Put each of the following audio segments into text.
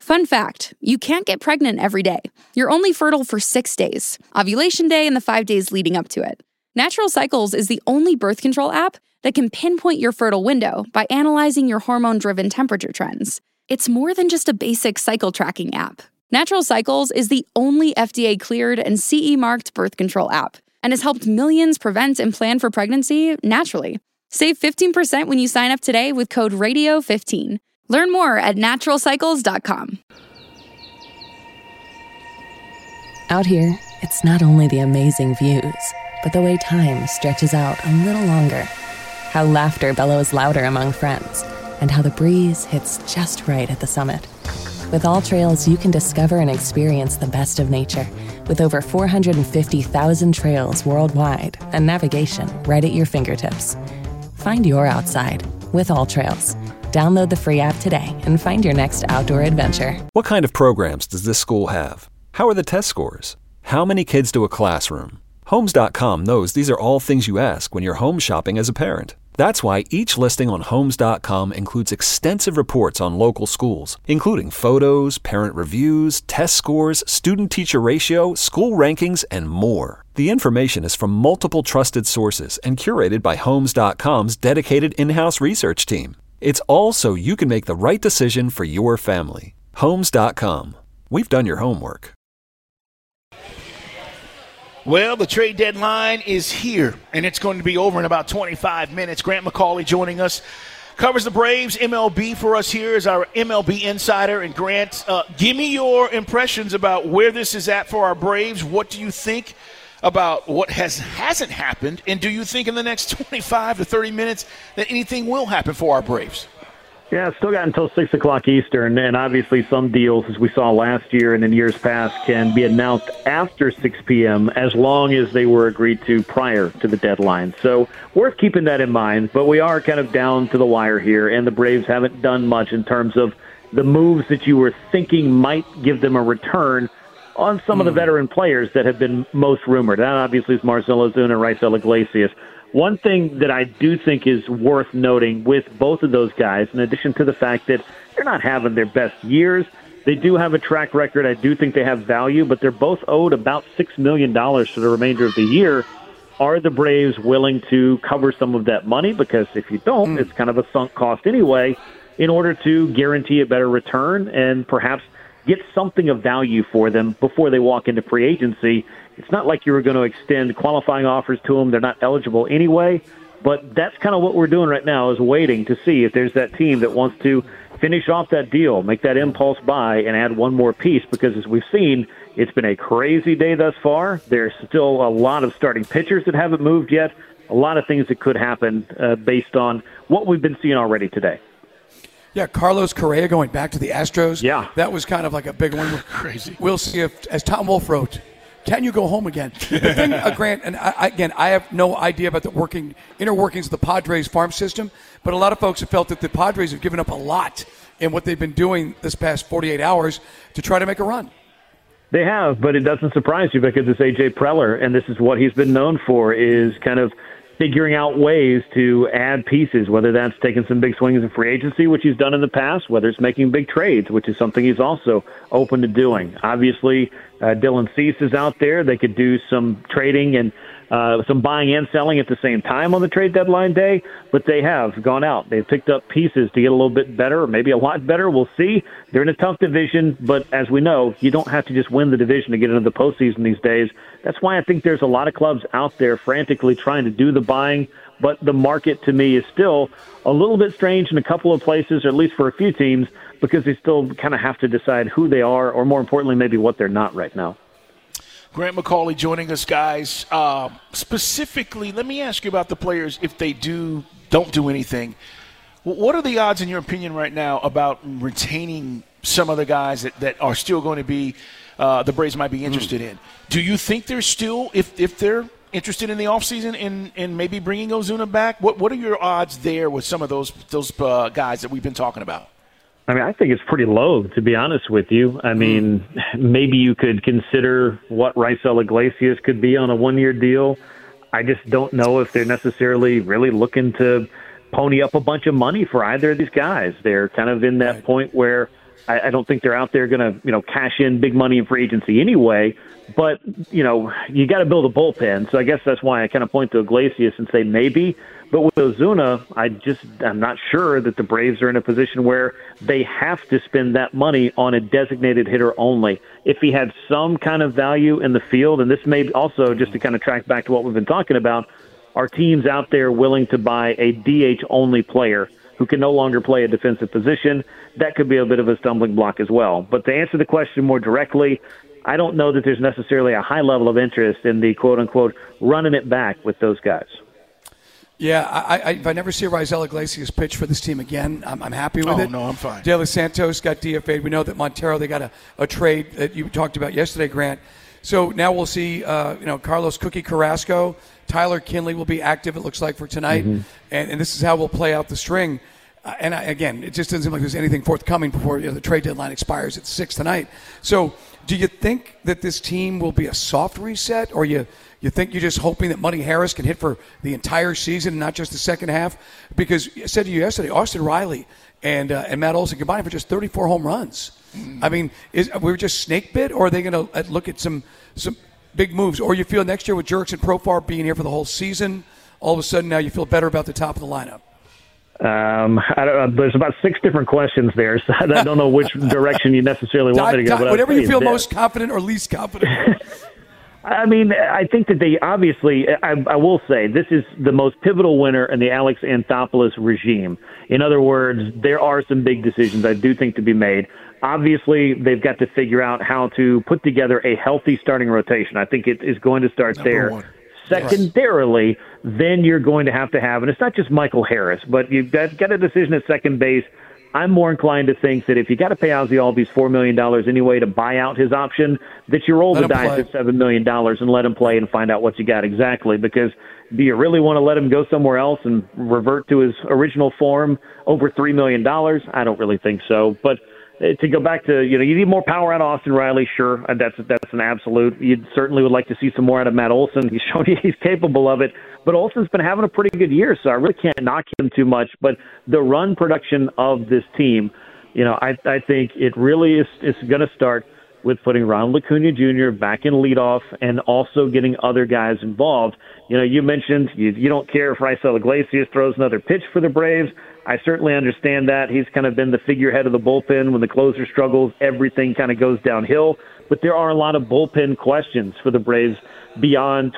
Fun fact, you can't get pregnant every day. You're only fertile for 6 days, ovulation day and the 5 days leading up to it. Natural Cycles is the only birth control app that can pinpoint your fertile window by analyzing your hormone-driven temperature trends. It's more than just a basic cycle tracking app. Natural Cycles is the only FDA-cleared and CE-marked birth control app and has helped millions prevent and plan for pregnancy naturally. Save 15% when you sign up today with code RADIO15. Learn more at naturalcycles.com. Out here, it's not only the amazing views, but the way time stretches out a little longer. How laughter bellows louder among friends, and how the breeze hits just right at the summit. With AllTrails, you can discover and experience the best of nature, with over 450,000 trails worldwide and navigation right at your fingertips. Find your outside with AllTrails. Download the free app today and find your next outdoor adventure. What kind of programs does this school have? How are the test scores? How many kids do a classroom? Homes.com knows these are all things you ask when you're home shopping as a parent. That's why each listing on Homes.com includes extensive reports on local schools, including photos, parent reviews, test scores, student-teacher ratio, school rankings, and more. The information is from multiple trusted sources and curated by Homes.com's dedicated in-house research team. It's all so you can make the right decision for your family. Homes.com. We've done your homework. Well, the trade deadline is here, and it's going to be over in about 25 minutes. Grant McAuley joining us. Covers the Braves MLB for us here as our MLB insider. And Grant, give me your impressions about where this is at for our Braves. What do you think about what hasn't happened, and do you think in the next 25 to 30 minutes that anything will happen for our Braves? Yeah, still got until 6 o'clock Eastern, and obviously some deals, as we saw last year and in years past, can be announced after 6 p.m. as long as they were agreed to prior to the deadline. So worth keeping that in mind, but we are kind of down to the wire here, and the Braves haven't done much in terms of the moves that you were thinking might give them a return on some of the veteran players that have been most rumored. That obviously is Marcell Ozuna and Raisel Iglesias. One thing that I do think is worth noting with both of those guys, in addition to the fact that they're not having their best years, they do have a track record. I do think they have value, but they're both owed about $6 million for the remainder of the year. Are the Braves willing to cover some of that money? Because if you don't, it's kind of a sunk cost anyway, in order to guarantee a better return and perhaps get something of value for them before they walk into free agency. It's not like you were going to extend qualifying offers to them. They're not eligible anyway, but that's kind of what we're doing right now, is waiting to see if there's that team that wants to finish off that deal, make that impulse buy, and add one more piece, because as we've seen, it's been a crazy day thus far. There's still a lot of starting pitchers that haven't moved yet, a lot of things that could happen based on what we've been seeing already today. Yeah, Carlos Correa going back to the Astros. Yeah. That was kind of like a big one. Crazy. We'll see if, as Tom Wolfe wrote, can you go home again? The thing, Grant, and I have no idea about the inner workings of the Padres farm system, but a lot of folks have felt that the Padres have given up a lot in what they've been doing this past 48 hours to try to make a run. They have, but it doesn't surprise you because it's A.J. Preller, and this is what he's been known for, is kind of figuring out ways to add pieces, whether that's taking some big swings in free agency, which he's done in the past, whether it's making big trades, which is something he's also open to doing. Obviously, Dylan Cease is out there. They could do some trading and some buying and selling at the same time on the trade deadline day, but they have gone out. They've picked up pieces to get a little bit better, or maybe a lot better. We'll see. They're in a tough division, but as we know, you don't have to just win the division to get into the postseason these days. That's why I think there's a lot of clubs out there frantically trying to do the buying, but the market to me is still a little bit strange in a couple of places, or at least for a few teams, because they still kind of have to decide who they are, or more importantly, maybe what they're not right now. Grant McAuley joining us, guys. Specifically, let me ask you about the players if they don't do anything. What are the odds, in your opinion, right now about retaining some of the guys that are still going to be the Braves might be interested in? Do you think they're still, if they're interested in the offseason in maybe bringing Ozuna back, what are your odds there with some of those guys that we've been talking about? I mean, I think it's pretty low, to be honest with you. I mean, maybe you could consider what Raisel Iglesias could be on a one-year deal. I just don't know if they're necessarily really looking to pony up a bunch of money for either of these guys. They're kind of in that point where I don't think they're out there going to, cash in big money in free agency anyway. But, you got to build a bullpen. So I guess that's why I kind of point to Iglesias and say maybe. But with Ozuna, I'm not sure that the Braves are in a position where they have to spend that money on a designated hitter only. If he had some kind of value in the field, and this may also, just to kind of track back to what we've been talking about, are teams out there willing to buy a DH-only player who can no longer play a defensive position? That could be a bit of a stumbling block as well. But to answer the question more directly, I don't know that there's necessarily a high level of interest in the quote-unquote running it back with those guys. Yeah, if I never see Raisel Iglesias pitch for this team again, I'm happy with it. Oh, no, I'm fine. De Los Santos got DFA'd. We know that Montero, they got a trade that you talked about yesterday, Grant. So now we'll see, Carlos Cookie Carrasco. Tyler Kinley will be active, it looks like, for tonight. Mm-hmm. And this is how we'll play out the string. Again, it just doesn't seem like there's anything forthcoming before the trade deadline expires at 6 tonight. So do you think that this team will be a soft reset, or you think you're just hoping that Money Harris can hit for the entire season and not just the second half? Because I said to you yesterday, Austin Riley and Matt Olson combined for just 34 home runs. I mean, we're just snake bit, or are they going to look at some big moves? Or you feel next year with Jurickson Profar being here for the whole season, all of a sudden now you feel better about the top of the lineup? I don't know. There's about 6 different questions there, so I don't know which direction you necessarily want me to go. But whatever you feel most confident or least confident. I mean, I think that they obviously, I will say, this is the most pivotal winner in the Alex Anthopoulos regime. In other words, there are some big decisions I do think to be made. Obviously, they've got to figure out how to put together a healthy starting rotation. I think it is going to start there. One. Secondarily, then you're going to have, and it's not just Michael Harris, but you've got a decision at second base. I'm more inclined to think that if you got to pay Ozzy Albies $4 million anyway to buy out his option, that you roll the dice at $7 million and let him play and find out what you got exactly. Because do you really want to let him go somewhere else and revert to his original form over $3 million? I don't really think so. But to go back to, you need more power out of Austin Riley, sure, that's an absolute. You certainly would like to see some more out of Matt Olson. He's shown he's capable of it. But Olson's been having a pretty good year, so I really can't knock him too much. But the run production of this team, I think it really is going to start with putting Ronald Acuna Jr. back in leadoff and also getting other guys involved. You mentioned you don't care if Raisel Iglesias throws another pitch for the Braves. I certainly understand that. He's kind of been the figurehead of the bullpen. When the closer struggles, everything kind of goes downhill. But there are a lot of bullpen questions for the Braves beyond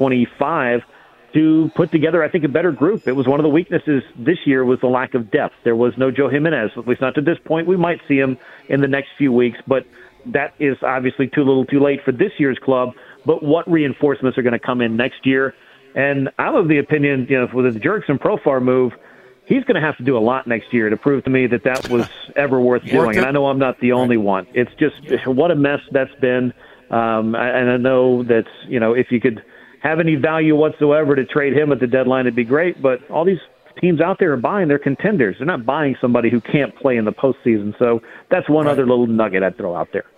2025 to put together, I think, a better group. It was one of the weaknesses this year was the lack of depth. There was no Joe Jimenez, at least not to this point. We might see him in the next few weeks, but that is obviously too little too late for this year's club. But what reinforcements are going to come in next year? And I'm of the opinion, with the Jurickson Profar move, he's going to have to do a lot next year to prove to me that was ever worth doing. And I know I'm not the only one. It's just what a mess that's been. And I know that, if you could have any value whatsoever to trade him at the deadline, it'd be great. But all these teams out there are buying their contenders. They're not buying somebody who can't play in the postseason. So that's one other little nugget I'd throw out there.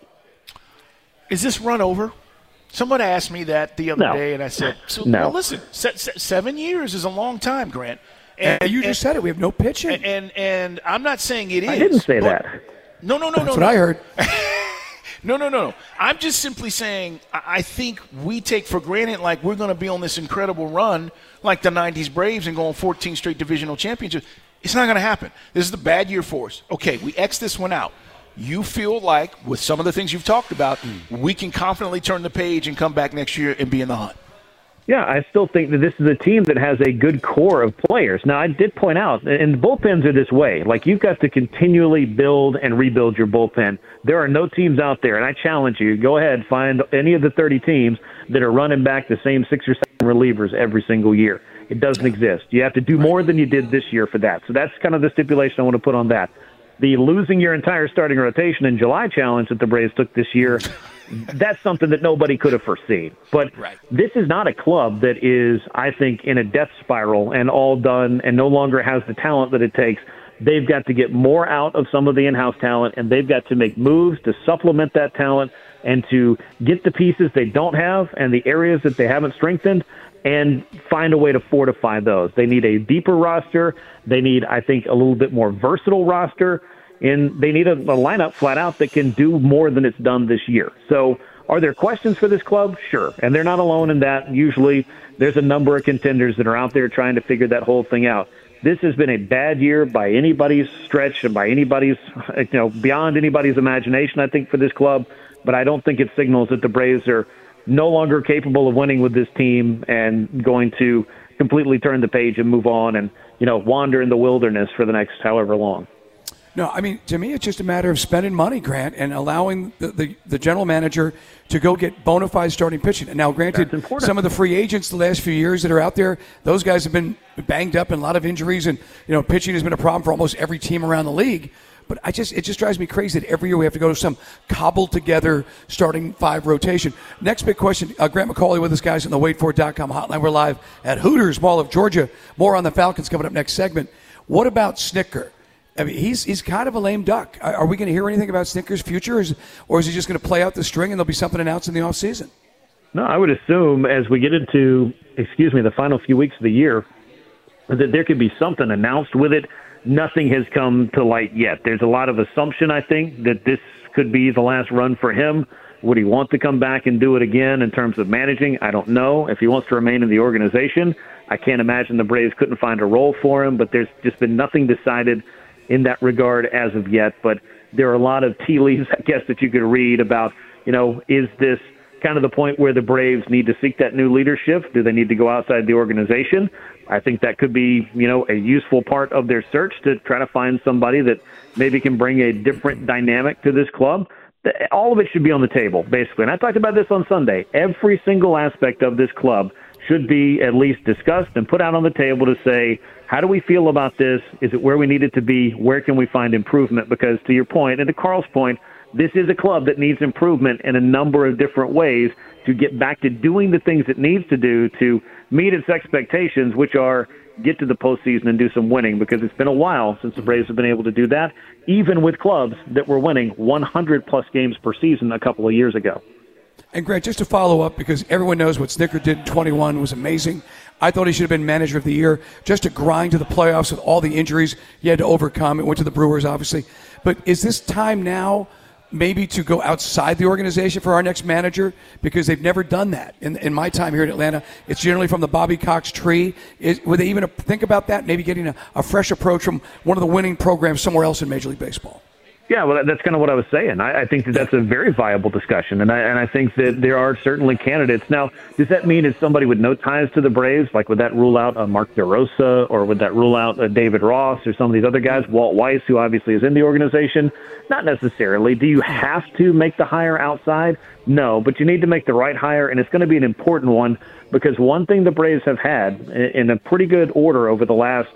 Is this run over? Somebody asked me that the other day, and I said, no. Well, listen, 7 years is a long time, Grant. And you just said it. We have no pitching. And I'm not saying it is. I didn't say that. No. That's what I heard. No. I'm just simply saying I think we take for granted like we're going to be on this incredible run like the 90s Braves and go on 14 straight divisional championships. It's not going to happen. This is the bad year for us. Okay, we X this one out. You feel like, with some of the things you've talked about, we can confidently turn the page and come back next year and be in the hunt. Yeah, I still think that this is a team that has a good core of players. Now, I did point out, and the bullpens are this way. Like, you've got to continually build and rebuild your bullpen. There are no teams out there, and I challenge you, go ahead, find any of the 30 teams that are running back the same 6 or 7 relievers every single year. It doesn't exist. You have to do more than you did this year for that. So that's kind of the stipulation I want to put on that. The losing your entire starting rotation in July challenge that the Braves took this year, that's something that nobody could have foreseen. But this is not a club that is, I think, in a death spiral and all done and no longer has the talent that it takes. They've got to get more out of some of the in-house talent, and they've got to make moves to supplement that talent and to get the pieces they don't have and the areas that they haven't strengthened and find a way to fortify those. They need a deeper roster. They need, I think, a little bit more versatile roster. and they need a lineup flat out that can do more than it's done this year. So are there questions for this club? Sure. And they're not alone in that. Usually there's a number of contenders that are out there trying to figure that whole thing out. This has been a bad year by anybody's stretch and by anybody's, beyond anybody's imagination, I think, for this club. But I don't think it signals that the Braves are no longer capable of winning with this team and going to completely turn the page and move on and, wander in the wilderness for the next however long. No, I mean, to me, it's just a matter of spending money, Grant, and allowing the general manager to go get bona fide starting pitching. And now, granted, some of the free agents the last few years that are out there, those guys have been banged up and a lot of injuries, and pitching has been a problem for almost every team around the league. But it just drives me crazy that every year we have to go to some cobbled together starting five rotation. Next big question, Grant McAuley with us, guys, on the WadeFord.com hotline. We're live at Hooters Mall of Georgia. More on the Falcons coming up next segment. What about Snitker? I mean, he's kind of a lame duck. Are we going to hear anything about Snitker's future, or is he just going to play out the string and there'll be something announced in the offseason? No, I would assume as we get into, the final few weeks of the year, that there could be something announced with it. Nothing has come to light yet. There's a lot of assumption, I think, that this could be the last run for him. Would he want to come back and do it again in terms of managing? I don't know. If he wants to remain in the organization, I can't imagine the Braves couldn't find a role for him, but there's just been nothing decided in that regard as of yet. But there are a lot of tea leaves, I guess, that you could read about, is this kind of the point where the Braves need to seek that new leadership? Do they need to go outside the organization? I think that could be, a useful part of their search to try to find somebody that maybe can bring a different dynamic to this club. All of it should be on the table, basically. And I talked about this on Sunday. Every single aspect of this club should be at least discussed and put out on the table to say, how do we feel about this? Is it where we need it to be? Where can we find improvement? Because to your point, and to Carl's point, this is a club that needs improvement in a number of different ways to get back to doing the things it needs to do to meet its expectations, which are get to the postseason and do some winning, because it's been a while since the Braves have been able to do that, even with clubs that were winning 100-plus games per season a couple of years ago. And, Grant, just to follow up, because everyone knows what Snitker did in 21 was amazing. I thought he should have been manager of the year, just to grind to the playoffs with all the injuries he had to overcome. It went to the Brewers, obviously. But is this time now maybe to go outside the organization for our next manager? Because they've never done that. In my time here in Atlanta, it's generally from the Bobby Cox tree. Would they even think about that, maybe getting a fresh approach from one of the winning programs somewhere else in Major League Baseball? Yeah, well, that's kind of what I was saying. I think that's a very viable discussion, and I think that there are certainly candidates. Now, does that mean it's somebody with no ties to the Braves? Like, would that rule out Mark DeRosa, or would that rule out David Ross, or some of these other guys? Walt Weiss, who obviously is in the organization? Not necessarily. Do you have to make the hire outside? No, but you need to make the right hire, and it's going to be an important one, because one thing the Braves have had in a pretty good order over the last,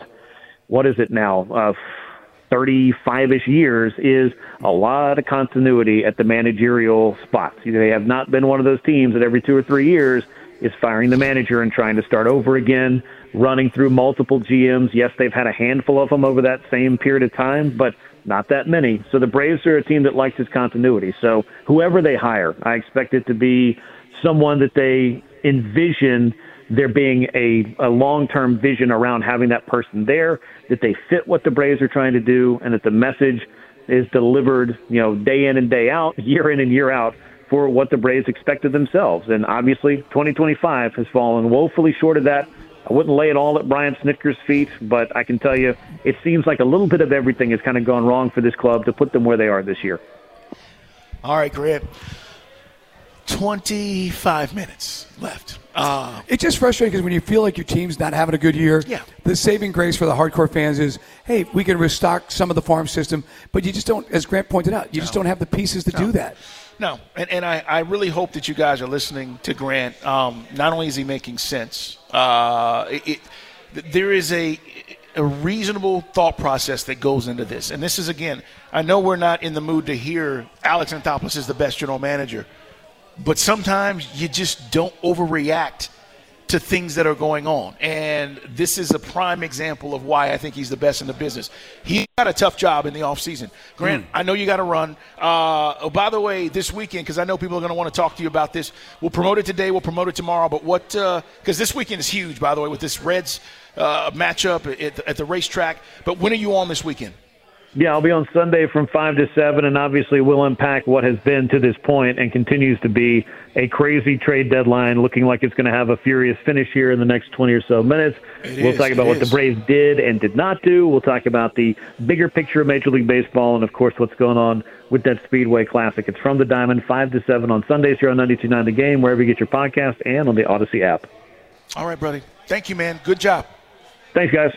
35-ish years is a lot of continuity at the managerial spots. They have not been one of those teams that every 2 or 3 years is firing the manager and trying to start over again, running through multiple GMs. Yes, they've had a handful of them over that same period of time, but not that many. So the Braves are a team that likes its continuity. So whoever they hire, I expect it to be someone that they envision there being a long-term vision around having that person there, that they fit what the Braves are trying to do, and that the message is delivered, day in and day out, year in and year out, for what the Braves expect of themselves. And obviously, 2025 has fallen woefully short of that. I wouldn't lay it all at Brian Snitker's feet, but I can tell you it seems like a little bit of everything has kind of gone wrong for this club to put them where they are this year. All right, Grant. 25 minutes left. It's just frustrating because when you feel like your team's not having a good year, the saving grace for the hardcore fans is, hey, we can restock some of the farm system, but you just don't, as Grant pointed out, you just don't have the pieces to do that. No, and I really hope that you guys are listening to Grant. Not only is he making sense, there is a reasonable thought process that goes into this. And this is, again, I know we're not in the mood to hear Alex Anthopoulos is the best general manager, but sometimes you just don't overreact to things that are going on. And this is a prime example of why I think he's the best in the business. He got a tough job in the offseason. Grant, I know you got to run. By the way, this weekend, because I know people are going to want to talk to you about this, we'll promote it today, we'll promote it tomorrow. But what because this weekend is huge, by the way, with this Reds matchup at the racetrack. But when are you on this weekend? Yeah, I'll be on Sunday from 5 to 7, and obviously we'll unpack what has been to this point and continues to be a crazy trade deadline, looking like it's going to have a furious finish here in the next 20 or so minutes. We'll talk about what the Braves did and did not do. We'll talk about the bigger picture of Major League Baseball and, of course, what's going on with that Speedway Classic. It's From the Diamond, 5 to 7 on Sundays here on 92.9 The Game, wherever you get your podcast, and on the Odyssey app. All right, buddy. Thank you, man. Good job. Thanks, guys.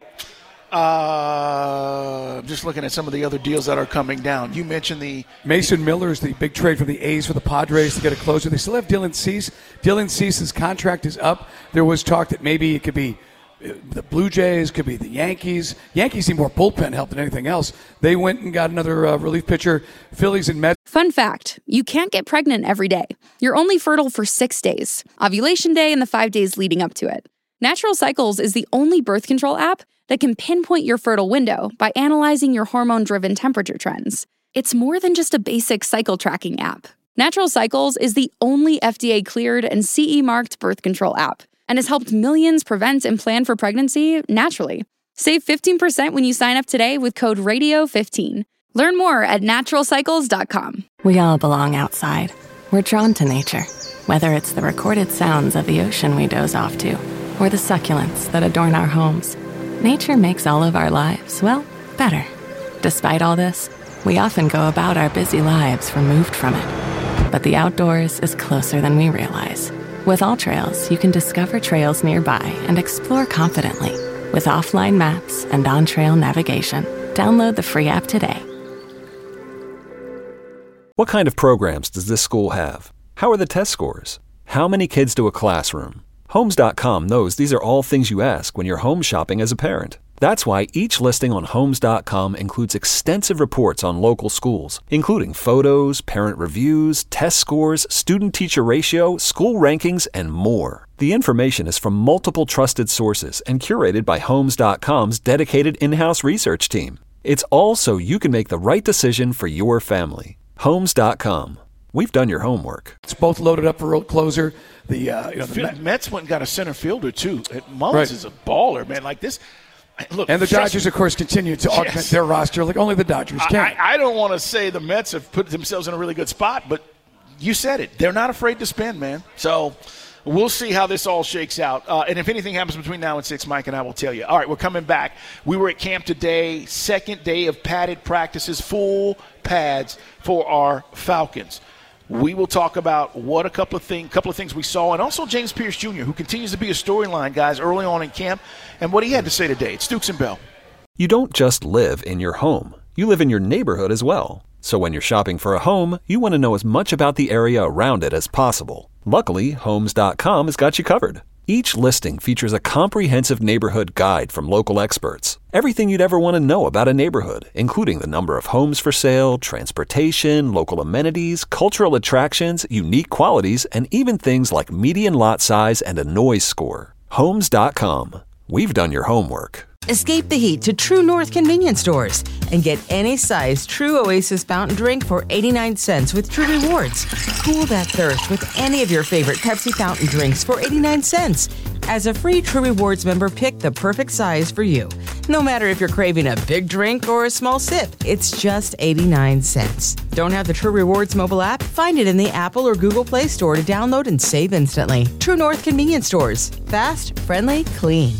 Just looking at some of the other deals that are coming down. You mentioned the Mason Miller is the big trade from the A's for the Padres to get a closer. They still have Dylan Cease. Dylan Cease's contract is up. There was talk that maybe it could be the Blue Jays, could be the Yankees. Yankees need more bullpen help than anything else. They went and got another relief pitcher. Phillies and Mets. Fun fact, you can't get pregnant every day. You're only fertile for 6 days, ovulation day and the 5 days leading up to it. Natural Cycles is the only birth control app that can pinpoint your fertile window by analyzing your hormone-driven temperature trends. It's more than just a basic cycle tracking app. Natural Cycles is the only FDA-cleared and CE-marked birth control app and has helped millions prevent and plan for pregnancy naturally. Save 15% when you sign up today with code RADIO15. Learn more at naturalcycles.com. We all belong outside. We're drawn to nature, whether it's the recorded sounds of the ocean we doze off to, or the succulents that adorn our homes. Nature makes all of our lives, well, better. Despite all this, we often go about our busy lives removed from it. But the outdoors is closer than we realize. With AllTrails, you can discover trails nearby and explore confidently. With offline maps and on-trail navigation, download the free app today. What kind of programs does this school have? How are the test scores? How many kids do a classroom? Homes.com knows these are all things you ask when you're home shopping as a parent. That's why each listing on Homes.com includes extensive reports on local schools, including photos, parent reviews, test scores, student-teacher ratio, school rankings, and more. The information is from multiple trusted sources and curated by Homes.com's dedicated in-house research team. It's all so you can make the right decision for your family. Homes.com. We've done your homework. It's both loaded up for a closer. The Mets went and got a center fielder, too. Mullins is a baller, man. Like this. Look, and the Dodgers, of course, continue to augment their roster like only the Dodgers can. I don't want to say the Mets have put themselves in a really good spot, but you said it. They're not afraid to spend, man. So we'll see how this all shakes out. And if anything happens between now and 6, Mike and I will tell you. All right, we're coming back. We were at camp today, second day of padded practices, full pads for our Falcons. We will talk about what a couple of things we saw, and also James Pierce Jr., who continues to be a storyline, guys, early on in camp, and what he had to say today. It's Dukes and Bell. You don't just live in your home. You live in your neighborhood as well. So when you're shopping for a home, you want to know as much about the area around it as possible. Luckily, Homes.com has got you covered. Each listing features a comprehensive neighborhood guide from local experts. Everything you'd ever want to know about a neighborhood, including the number of homes for sale, transportation, local amenities, cultural attractions, unique qualities, and even things like median lot size and a noise score. Homes.com. We've done your homework. Escape the heat to True North convenience stores and get any size True Oasis fountain drink for 89 cents with True Rewards. Cool that thirst with any of your favorite Pepsi fountain drinks for 89 cents. As a free True Rewards member, pick the perfect size for you. No matter if you're craving a big drink or a small sip, it's just 89 cents. Don't have the True Rewards mobile app? Find it in the Apple or Google Play Store to download and save instantly. True North convenience stores. Fast, friendly, clean.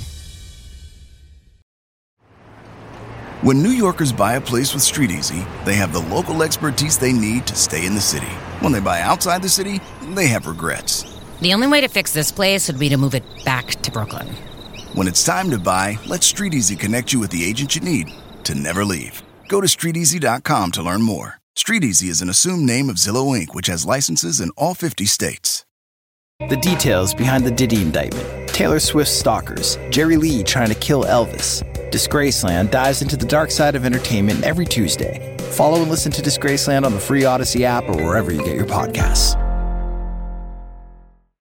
When New Yorkers buy a place with StreetEasy, they have the local expertise they need to stay in the city. When they buy outside the city, they have regrets. The only way to fix this place would be to move it back to Brooklyn. When it's time to buy, let StreetEasy connect you with the agent you need to never leave. Go to StreetEasy.com to learn more. StreetEasy is an assumed name of Zillow Inc., which has licenses in all 50 states. The details behind the Diddy indictment, Taylor Swift's stalkers, Jerry Lee trying to kill Elvis. Disgraceland dives into the dark side of entertainment every Tuesday. Follow and listen to Disgraceland on the free Odyssey app or wherever you get your podcasts.